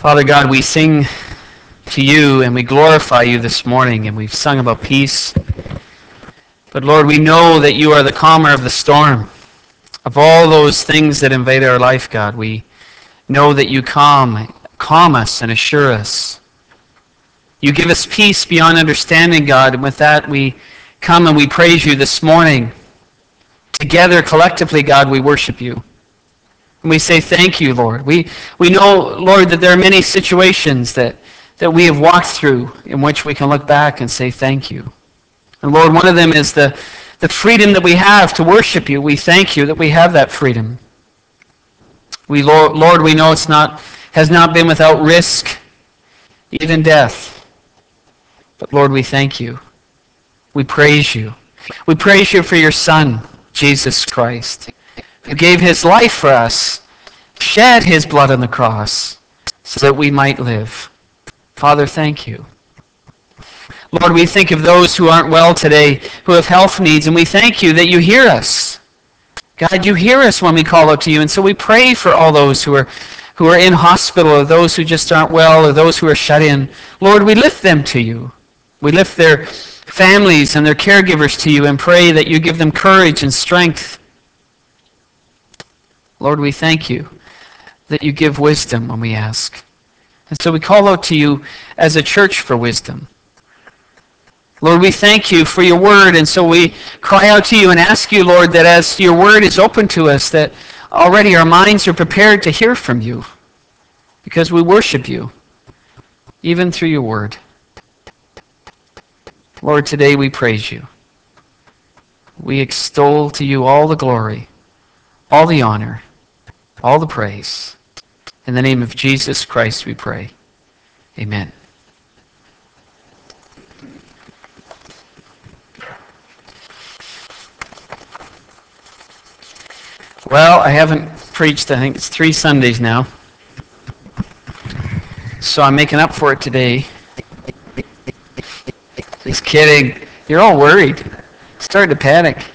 Father God, we sing to you and we glorify you this morning, and we've sung about peace. But Lord, we know that you are the calmer of the storm. Of all those things that invade our life, God, we know that you calm us and assure us. You give us peace beyond understanding, God, and with that we come and we praise you this morning. Together, collectively, God, we worship you. And we say thank you, Lord. We know, Lord, that there are many situations that we have walked through in which we can look back and say thank you. And Lord, one of them is the freedom that we have to worship you. We thank you that we have that freedom. Lord, we know has not been without risk, even death. But Lord, we thank you. We praise you. We praise you for your Son, Jesus Christ, who gave his life for us, shed his blood on the cross so that we might live. Father, thank you. Lord, we think of those who aren't well today, who have health needs, and we thank you that you hear us. God, you hear us when we call out to you, and so we pray for all those who are in hospital, or those who just aren't well, or those who are shut in. Lord, we lift them to you. We lift their families and their caregivers to you and pray that you give them courage and strength. Lord, we thank you that you give wisdom when we ask. And so we call out to you as a church for wisdom. Lord, we thank you for your word, and so we cry out to you and ask you, Lord, that as your word is open to us, that already our minds are prepared to hear from you, because we worship you, even through your word. Lord, today we praise you. We extol to you all the glory, all the honor, all the praise. In the name of Jesus Christ we pray. Amen. Well, I haven't preached, I think it's 3 Sundays now. So I'm making up for it today. Just kidding. You're all worried. Starting to panic.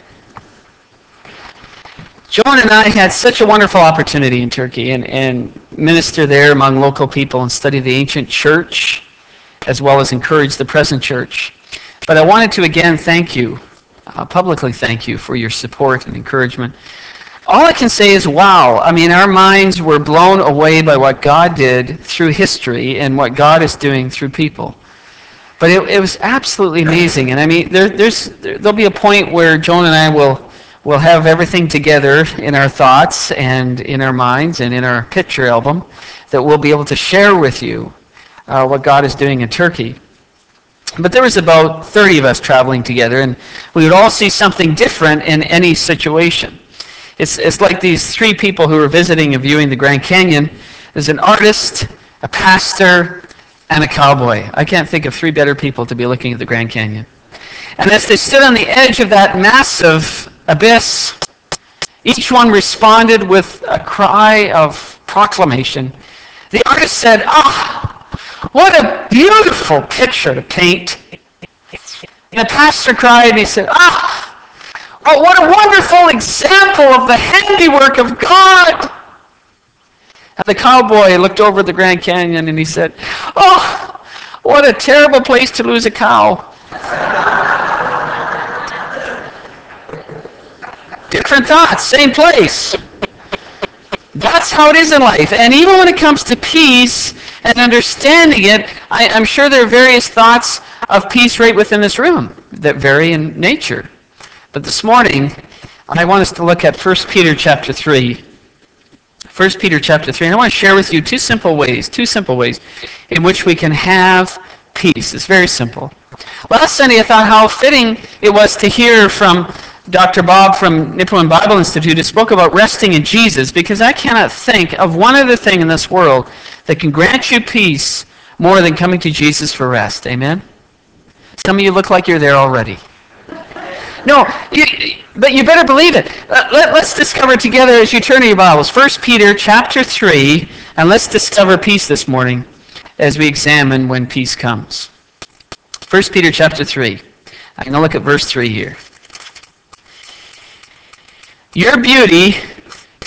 Joan and I had such a wonderful opportunity in Turkey and minister there among local people and study the ancient church, as well as encourage the present church. But I wanted to again thank you, publicly thank you for your support and encouragement. All I can say is, wow. I mean, our minds were blown away by what God did through history and what God is doing through people. But it was absolutely amazing. And I mean, there'll be a point where Joan and I will have everything together in our thoughts and in our minds and in our picture album that we'll be able to share with you what God is doing in Turkey. But there was about 30 of us traveling together, and we would all see something different in any situation. It's like these 3 people who were visiting and viewing the Grand Canyon. There's an artist, a pastor, and a cowboy. I can't think of 3 better people to be looking at the Grand Canyon. And as they stood on the edge of that massive abyss, each one responded with a cry of proclamation. The artist said, what a beautiful picture to paint. And the pastor cried and he said, oh, what a wonderful example of the handiwork of God. And the cowboy looked over the Grand Canyon and he said, oh, what a terrible place to lose a cow. Different thoughts, same place. That's how it is in life. And even when it comes to peace and understanding it, I'm sure there are various thoughts of peace right within this room that vary in nature. But this morning, I want us to look at 1 Peter chapter 3. 1 Peter chapter 3. And I want to share with you two simple ways in which we can have peace. It's very simple. Last Sunday, I thought how fitting it was to hear from Dr. Bob from Nipawin Bible Institute, who spoke about resting in Jesus, because I cannot think of one other thing in this world that can grant you peace more than coming to Jesus for rest. Amen? Some of you look like you're there already. No, but you better believe it. Let's discover together as you turn to your Bibles. 1 Peter chapter 3, and let's discover peace this morning as we examine when peace comes. 1 Peter chapter 3. I'm going to look at verse 3 here. Your beauty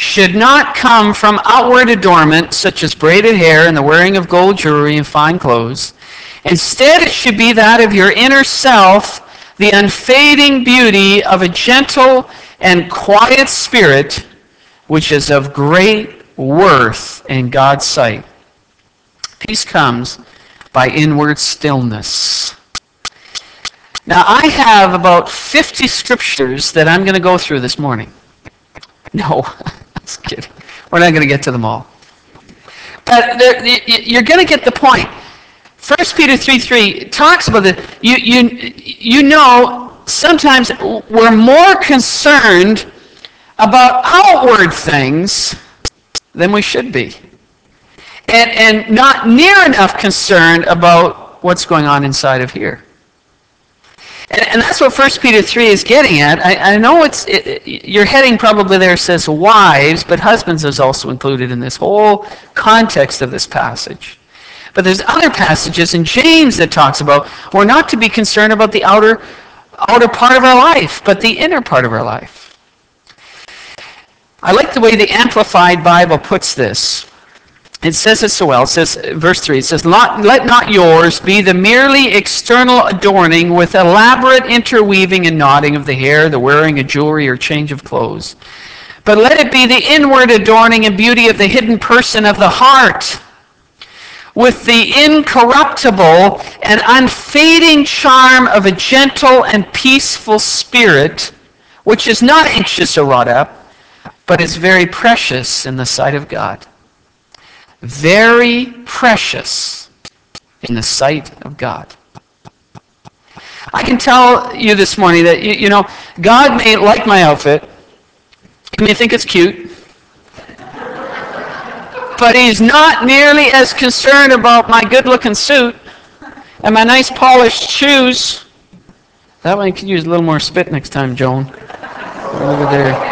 should not come from outward adornment, such as braided hair and the wearing of gold jewelry and fine clothes. Instead, it should be that of your inner self, the unfading beauty of a gentle and quiet spirit, which is of great worth in God's sight. Peace comes by inward stillness. Now, I have about 50 scriptures that I'm going to go through this morning. No, I'm just kidding. We're not going to get to them all. But you're going to get the point. 1 Peter 3:3 talks about it. You know, sometimes we're more concerned about outward things than we should be. And not near enough concerned about what's going on inside of here. And that's what 1 Peter 3 is getting at. I know your heading probably there says wives, but husbands is also included in this whole context of this passage. But there's other passages in James that talks about we're not to be concerned about the outer part of our life, but the inner part of our life. I like the way the Amplified Bible puts this. It says it so well. It says, verse 3, it says, let not yours be the merely external adorning with elaborate interweaving and knotting of the hair, the wearing of jewelry or change of clothes. But let it be the inward adorning and beauty of the hidden person of the heart, with the incorruptible and unfading charm of a gentle and peaceful spirit, which is not anxious or wrought up, but is very precious in the sight of God. Very precious in the sight of God. I can tell you this morning that, you know, God may like my outfit. He may think it's cute. But he's not nearly as concerned about my good-looking suit and my nice polished shoes. That one you could use a little more spit next time, Joan. Over there.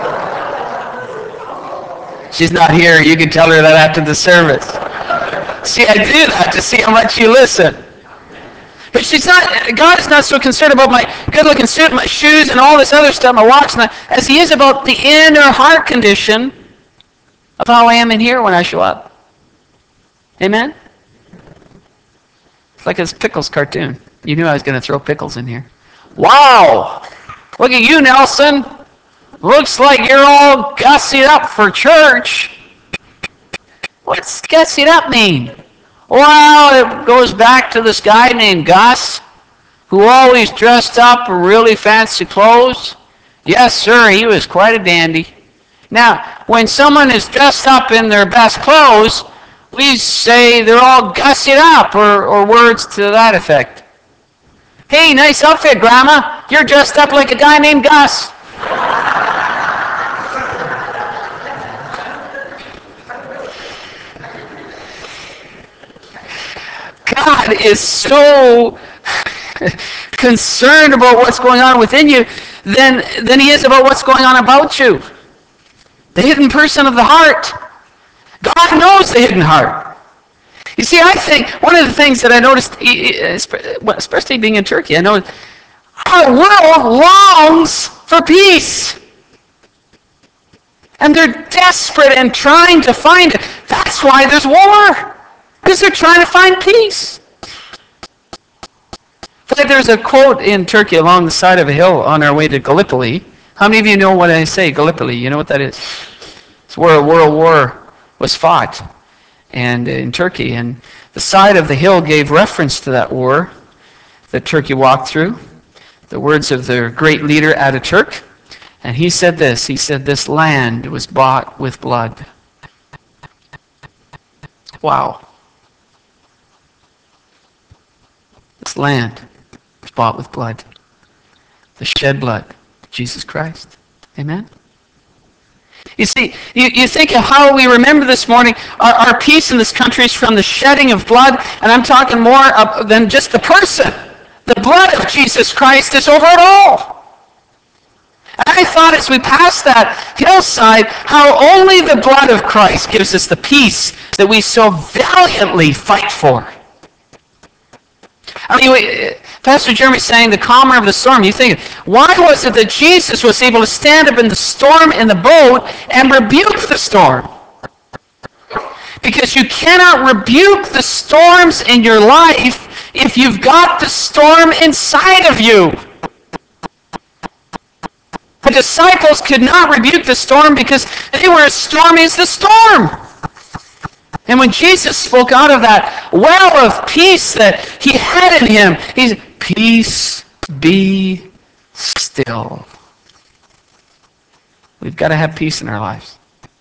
She's not here. You can tell her that after the service. See, I do that to see how much you listen. But God is not so concerned about my good-looking suit, my shoes, and all this other stuff, my watch, as he is about the inner heart condition of how I am in here when I show up. Amen? It's like this Pickles cartoon. You knew I was going to throw Pickles in here. Wow! Look at you, Nelson. Looks like you're all gussied up for church. What's gussied up mean? Well, it goes back to this guy named Gus, who always dressed up in really fancy clothes. Yes, sir, he was quite a dandy. Now, when someone is dressed up in their best clothes, we say they're all gussied up, or words to that effect. Hey, nice outfit, Grandma. You're dressed up like a guy named Gus. God is so concerned about what's going on within you than he is about what's going on about you. The hidden person of the heart. God knows the hidden heart. You see, I think one of the things that I noticed, especially being in Turkey, I know our world longs for peace. And they're desperate and trying to find it. That's why there's war. Because they're trying to find peace. There's a quote in Turkey along the side of a hill on our way to Gallipoli. How many of you know what I say, Gallipoli? You know what that is? It's where a world war was fought and in Turkey. And the side of the hill gave reference to that war that Turkey walked through. The words of their great leader Ataturk. And he said this. He said, this land was bought with blood. Wow. This land was bought with blood. The shed blood of Jesus Christ. Amen? You see, you think of how we remember this morning, our peace in this country is from the shedding of blood, and I'm talking more than just the person. The blood of Jesus Christ is over it all. And I thought as we passed that hillside, how only the blood of Christ gives us the peace that we so valiantly fight for. I mean, Pastor Jeremy saying the calmer of the storm. You think, why was it that Jesus was able to stand up in the storm in the boat and rebuke the storm? Because you cannot rebuke the storms in your life if you've got the storm inside of you. The disciples could not rebuke the storm because they were as stormy as the storm. And when Jesus spoke out of that well of peace that he had in him, he said, peace be still. We've got to have peace in our lives.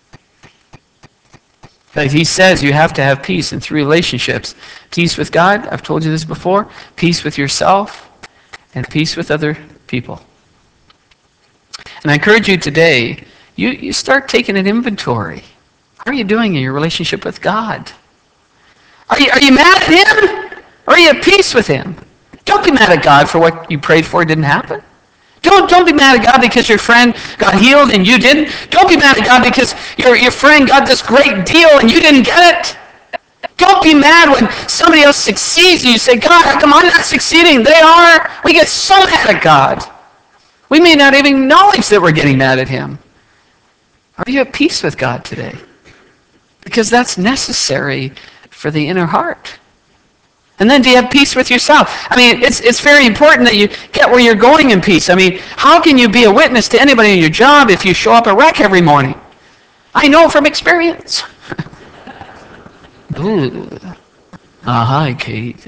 Because he says you have to have peace in 3 relationships. Peace with God, I've told you this before. Peace with yourself, and peace with other people. And I encourage you today, you start taking an inventory. How are you doing in your relationship with God? Are you mad at him? Or are you at peace with him? Don't be mad at God for what you prayed for didn't happen. Don't be mad at God because your friend got healed and you didn't. Don't be mad at God because your friend got this great deal and you didn't get it. Don't be mad when somebody else succeeds and you say, God, how come I'm not succeeding? They are. We get so mad at God. We may not even acknowledge that we're getting mad at him. Are you at peace with God today? Because that's necessary for the inner heart. And then do you have peace with yourself? I mean, it's very important that you get where you're going in peace. I mean, how can you be a witness to anybody in your job if you show up a wreck every morning? I know from experience. Ooh. Hi, Kate.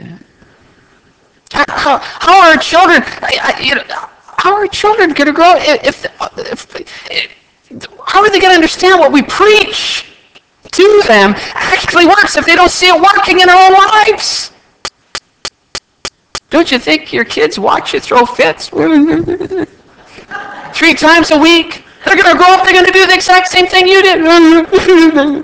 How are children? How are children going to grow if how are they going to understand what we preach to them actually works if they don't see it working in their own lives? Don't you think your kids watch you throw fits 3 times a week? They're going to grow up, they're going to do the exact same thing you did.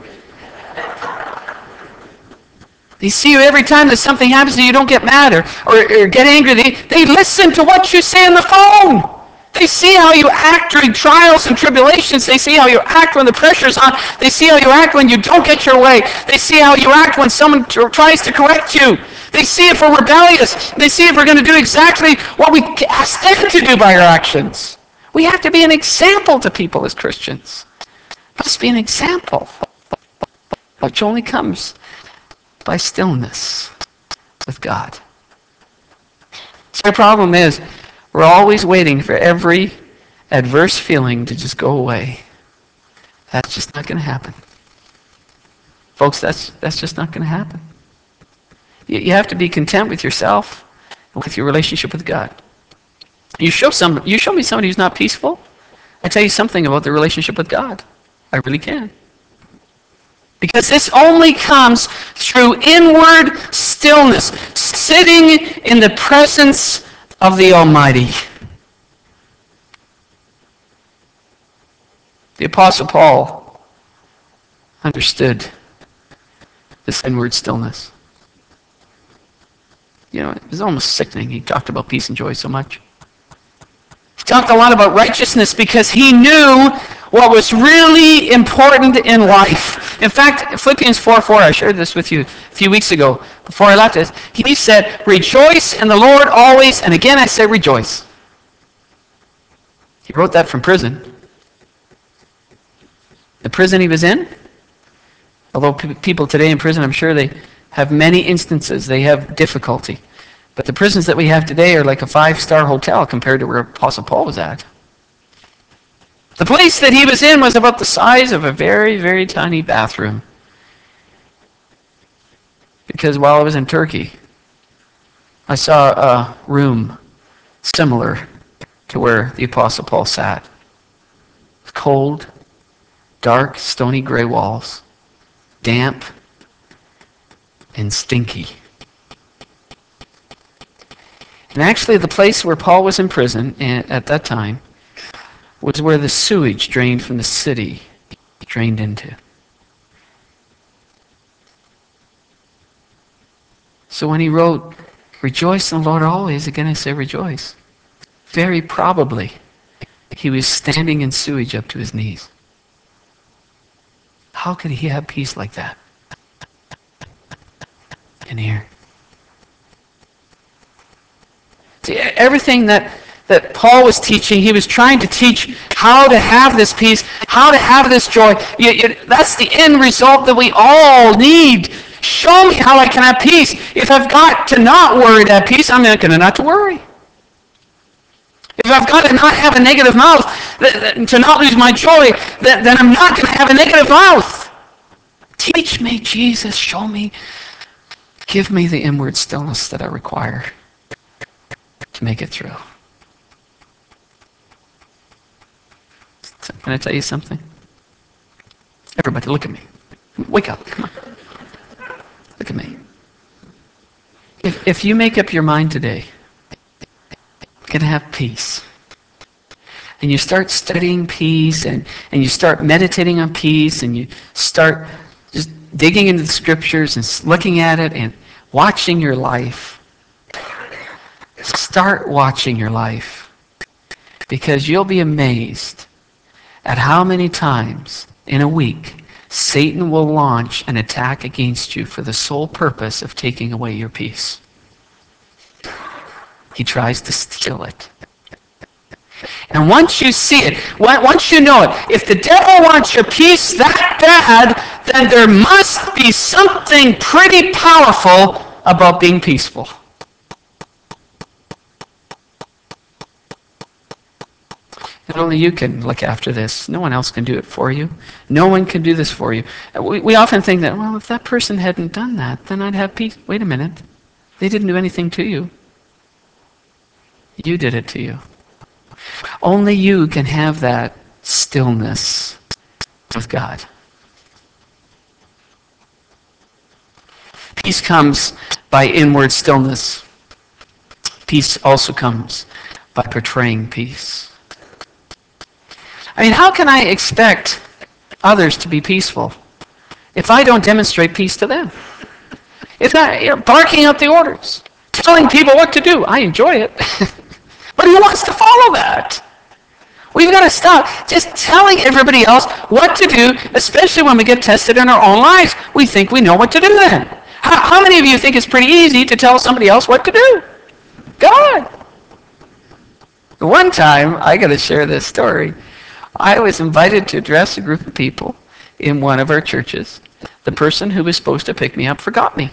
They see you every time that something happens and you don't get mad or get angry. They listen to what you say on the phone. They see how you act during trials and tribulations. They see how you act when the pressure's on. They see how you act when you don't get your way. They see how you act when someone tries to correct you. They see if we're rebellious. They see if we're going to do exactly what we ask them to do by our actions. We have to be an example to people as Christians. Must be an example, which only comes by stillness with God. So the problem is, we're always waiting for every adverse feeling to just go away. That's just not going to happen. Folks, that's just not going to happen. You have to be content with yourself and with your relationship with God. You show me somebody who's not peaceful, I tell you something about their relationship with God. I really can. Because this only comes through inward stillness, sitting in the presence of the Almighty. The Apostle Paul understood this inward stillness. You know, it was almost sickening. He talked about peace and joy so much. He talked a lot about righteousness because he knew what was really important in life. In fact, Philippians 4:4, I shared this with you a few weeks ago before I left this. He said, rejoice in the Lord always, and again I say rejoice. He wrote that from prison. The prison he was in, although people today in prison, I'm sure they have many instances, they have difficulty. But the prisons that we have today are like a 5-star hotel compared to where Apostle Paul was at. The place that he was in was about the size of a very, very tiny bathroom. Because while I was in Turkey, I saw a room similar to where the Apostle Paul sat. Cold, dark, stony gray walls, damp, and stinky. And actually the place where Paul was in prison at that time was where the sewage drained from the city drained into. So when he wrote, rejoice in the Lord always, again I say rejoice, very probably he was standing in sewage up to his knees. How could he have peace like that in here? See, everything that Paul was teaching, he was trying to teach how to have this peace, how to have this joy. That's the end result that we all need. Show me how I can have peace. If I've got to not worry to have peace, I'm not going to not to worry. If I've got to not have a negative mouth, to not lose my joy, then I'm not going to have a negative mouth. Teach me, Jesus. Show me. Give me the inward stillness that I require to make it through. Can I tell you something? Everybody, look at me. Wake up. Come on. Look at me. If you make up your mind today, you're going to have peace. And you start studying peace, and you start meditating on peace, and you start just digging into the scriptures and looking at it and watching your life. Start watching your life. Because you'll be amazed at how many times in a week Satan will launch an attack against you for the sole purpose of taking away your peace. He tries to steal it. And once you see it, once you know it, if the devil wants your peace that bad, then there must be something pretty powerful about being peaceful. And only you can look after this. No one else can do it for you. No one can do this for you. We often think that, well, if that person hadn't done that, then I'd have peace. Wait a minute. They didn't do anything to you. You did it to you. Only you can have that stillness with God. Peace comes by inward stillness. Peace also comes by portraying peace. I mean, how can I expect others to be peaceful if I don't demonstrate peace to them? If not, barking out the orders, telling people what to do. I enjoy it. But who wants to follow that? We've got to stop just telling everybody else what to do, especially when we get tested in our own lives. We think we know what to do then. How many of you think it's pretty easy to tell somebody else what to do? God. One time, I got to share this story. I was invited to address a group of people in one of our churches. The person who was supposed to pick me up forgot me.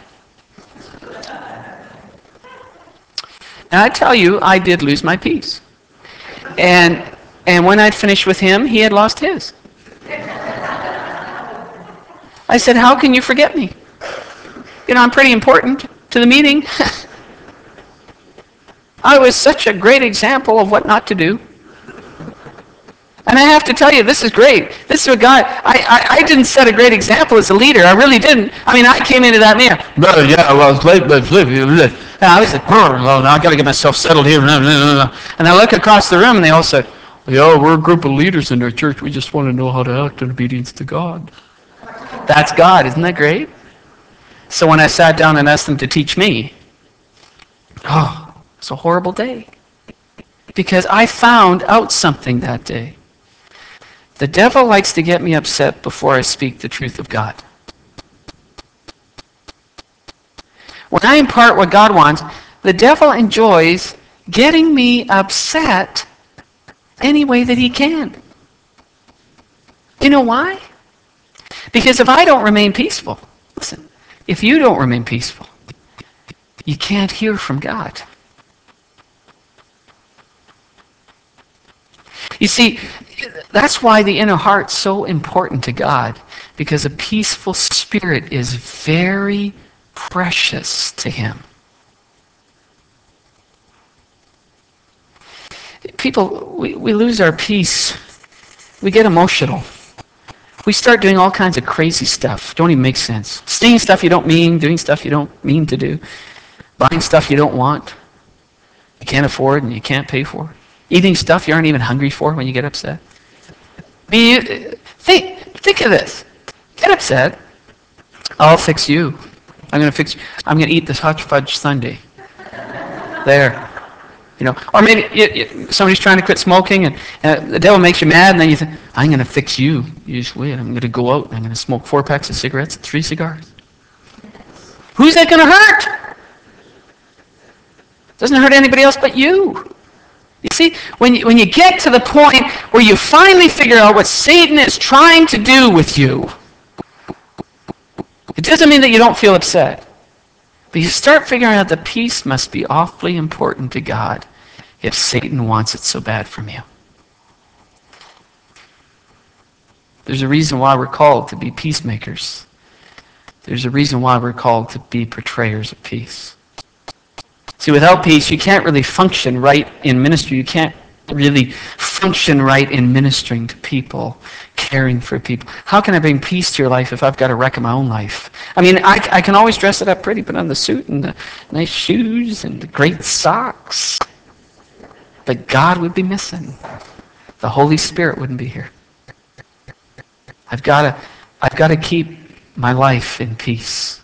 And I tell you, I did lose my peace. And when I'd finished with him, he had lost his. I said, how can you forget me? I'm pretty important to the meeting. I was such a great example of what not to do. And I have to tell you, this is great. This is a guy, I didn't set a great example as a leader. I really didn't. I mean, I came into that man. And I was like, well, now I got to get myself settled here. And I look across the room, and they all said, we're a group of leaders in our church. We just want to know how to act in obedience to God. That's God. Isn't that great? So when I sat down and asked them to teach me, it's a horrible day. Because I found out something that day. The devil likes to get me upset before I speak the truth of God. When I impart what God wants, the devil enjoys getting me upset any way that he can. You know why? Because if I don't remain peaceful, listen, if you don't remain peaceful, you can't hear from God. You see, that's why the inner heart's so important to God, because a peaceful spirit is very precious to him. People, we lose our peace. We get emotional. We start doing all kinds of crazy stuff. Don't even make sense. Saying stuff you don't mean, doing stuff you don't mean to do, buying stuff you don't want, you can't afford and you can't pay for, eating stuff you aren't even hungry for when you get upset. I mean, think of this. Get upset. I'll fix you. I'm going to eat this hot fudge sundae. There. Or maybe somebody's trying to quit smoking, and the devil makes you mad, and then you think, I'm going to fix you. You just wait. I'm going to go out, and I'm going to smoke 4 packs of cigarettes and 3 cigars. Who's that going to hurt? It doesn't hurt anybody else but you. You see, when you get to the point where you finally figure out what Satan is trying to do with you, it doesn't mean that you don't feel upset. But you start figuring out that peace must be awfully important to God if Satan wants it so bad from you. There's a reason why we're called to be peacemakers. There's a reason why we're called to be portrayers of peace. See, without peace, you can't really function right in ministry. You can't really function right in ministering to people, caring for people. How can I bring peace to your life if I've got a wreck in my own life? I mean, I can always dress it up pretty, put on the suit and the nice shoes and the great socks. But God would be missing. The Holy Spirit wouldn't be here. I've got to keep my life in peace.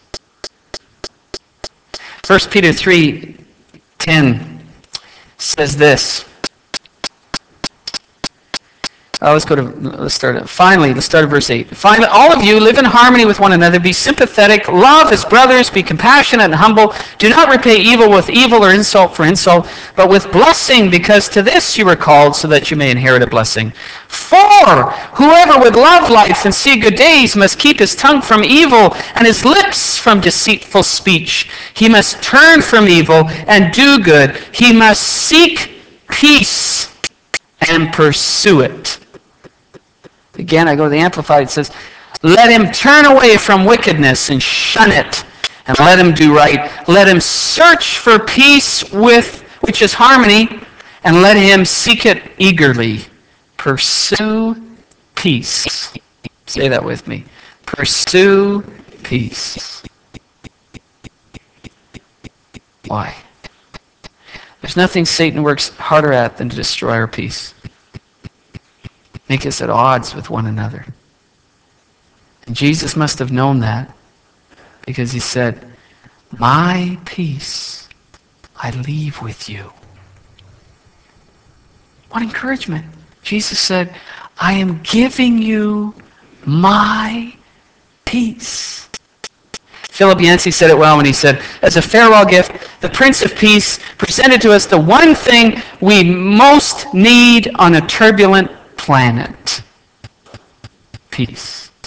1 Peter 3:10 says this. Let's start at verse 8. Finally, all of you live in harmony with one another. Be sympathetic. Love as brothers. Be compassionate and humble. Do not repay evil with evil or insult for insult, but with blessing, because to this you were called, so that you may inherit a blessing. For whoever would love life and see good days must keep his tongue from evil and his lips from deceitful speech. He must turn from evil and do good. He must seek peace and pursue it. Again, I go to the Amplified. It says, let him turn away from wickedness and shun it, and let him do right. Let him search for peace, which is harmony, and let him seek it eagerly. Pursue peace. Say that with me. Pursue peace. Why? There's nothing Satan works harder at than to destroy our peace. Make us at odds with one another. And Jesus must have known that, because he said, my peace I leave with you. What encouragement. Jesus said, I am giving you my peace. Philip Yancey said it well when he said, as a farewell gift, the Prince of Peace presented to us the one thing we most need on a turbulent planet. Peace.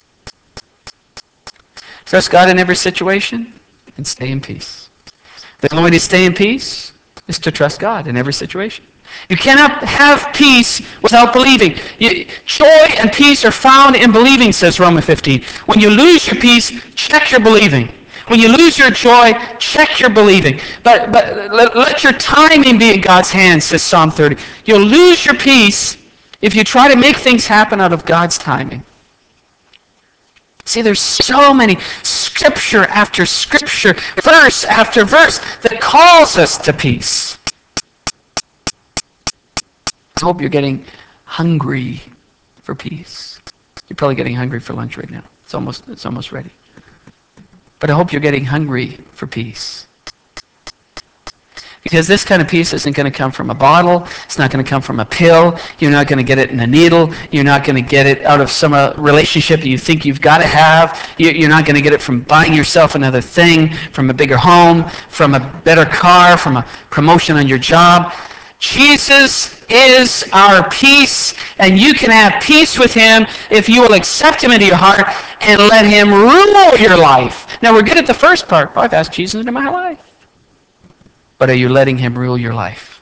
Trust God in every situation and stay in peace. The only way to stay in peace is to trust God in every situation. You cannot have peace without believing. Joy and peace are found in believing, says Romans 15. When you lose your peace, check your believing. When you lose your joy, check your believing. But let your timing be in God's hands, says Psalm 30. You'll lose your peace if you try to make things happen out of God's timing. See, there's so many scripture after scripture, verse after verse, that calls us to peace. I hope you're getting hungry for peace. You're probably getting hungry for lunch right now. It's almost ready. But I hope you're getting hungry for peace. Because this kind of peace isn't going to come from a bottle. It's not going to come from a pill. You're not going to get it in a needle. You're not going to get it out of some relationship that you think you've got to have. You're not going to get it from buying yourself another thing, from a bigger home, from a better car, from a promotion on your job. Jesus is our peace, and you can have peace with him if you will accept him into your heart and let him rule your life. Now, we're good at the first part. Oh, I've asked Jesus into my life. But are you letting him rule your life?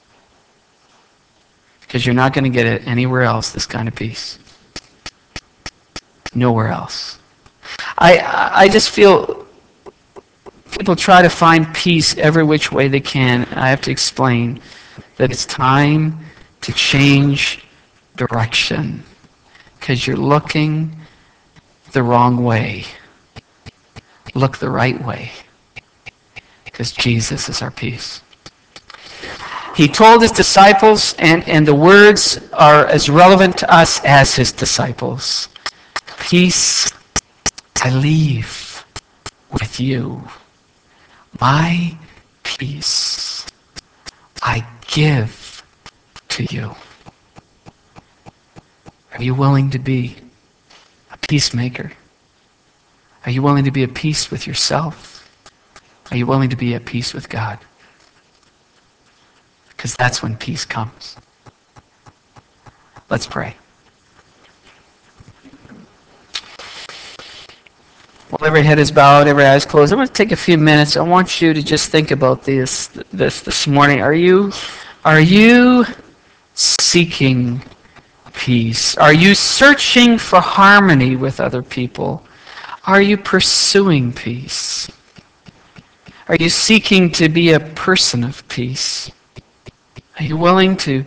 Because you're not going to get it anywhere else, this kind of peace. Nowhere else. I just feel people try to find peace every which way they can. I have to explain that it's time to change direction, because you're looking the wrong way. Look the right way, because Jesus is our peace. He told his disciples, and the words are as relevant to us as his disciples. Peace I leave with you. My peace I give to you. Are you willing to be a peacemaker? Are you willing to be at peace with yourself? Are you willing to be at peace with God? because that's when peace comes. Let's pray. While every head is bowed, every eye is closed, I want to take a few minutes. I want you to just think about this morning. Are you seeking peace? Are you searching for harmony with other people? Are you pursuing peace? Are you seeking to be a person of peace? Are you willing to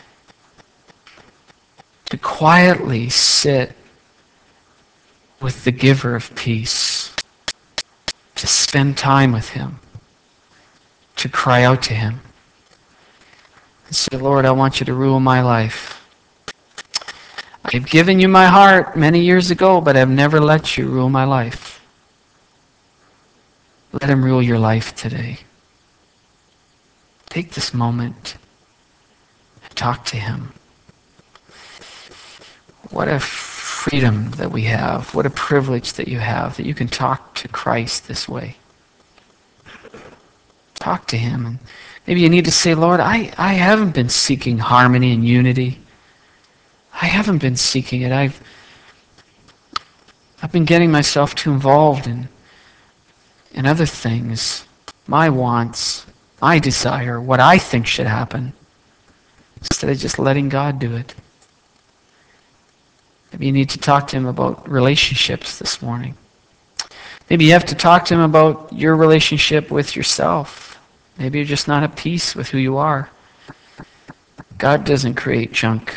quietly sit with the giver of peace, to spend time with him, to cry out to him, and say, Lord, I want you to rule my life. I've given you my heart many years ago, but I've never let you rule my life. Let him rule your life today. Take this moment and talk to him. What a freedom that we have. What a privilege that you have, that you can talk to Christ this way. Talk to him. And maybe you need to say, Lord, I haven't been seeking harmony and unity. I haven't been seeking it. I've been getting myself too involved in other things, my wants, my desire, what I think should happen, instead of just letting God do it. Maybe you need to talk to him about relationships this morning. Maybe you have to talk to him about your relationship with yourself. Maybe you're just not at peace with who you are. God doesn't create junk.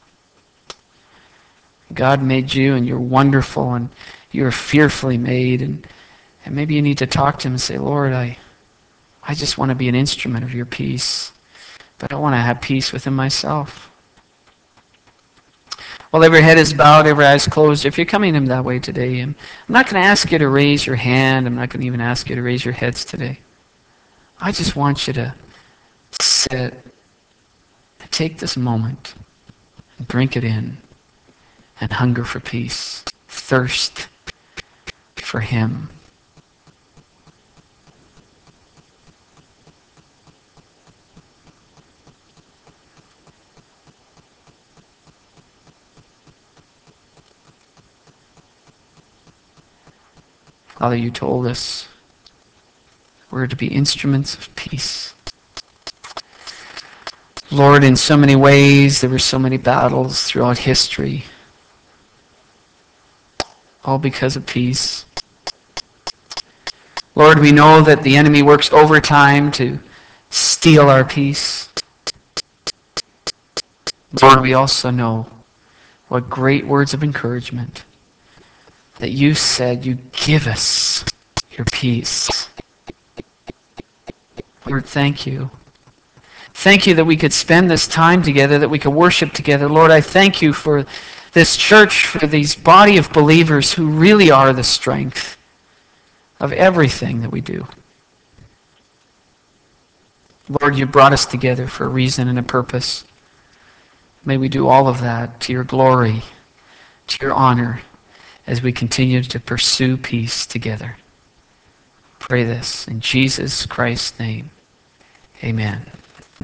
God made you, and you're wonderful, and you're fearfully made, and maybe you need to talk to him and say, Lord, I just want to be an instrument of your peace, but I want to have peace within myself. While every head is bowed, every eye is closed, if you're coming to him that way today, I'm not going to ask you to raise your hand. I'm not going to even ask you to raise your heads today. I just want you to sit and take this moment and drink it in and hunger for peace, thirst for him. Father, you told us we're to be instruments of peace. Lord, in so many ways, there were so many battles throughout history, all because of peace. Lord, we know that the enemy works overtime to steal our peace. Lord, we also know what great words of encouragement that you said you give us your peace. Lord, thank you. Thank you that we could spend this time together, that we could worship together. Lord, I thank you for this church, for these body of believers who really are the strength of everything that we do. Lord, you brought us together for a reason and a purpose. May we do all of that to your glory, to your honor, as we continue to pursue peace together. Pray this in Jesus Christ's name. Amen.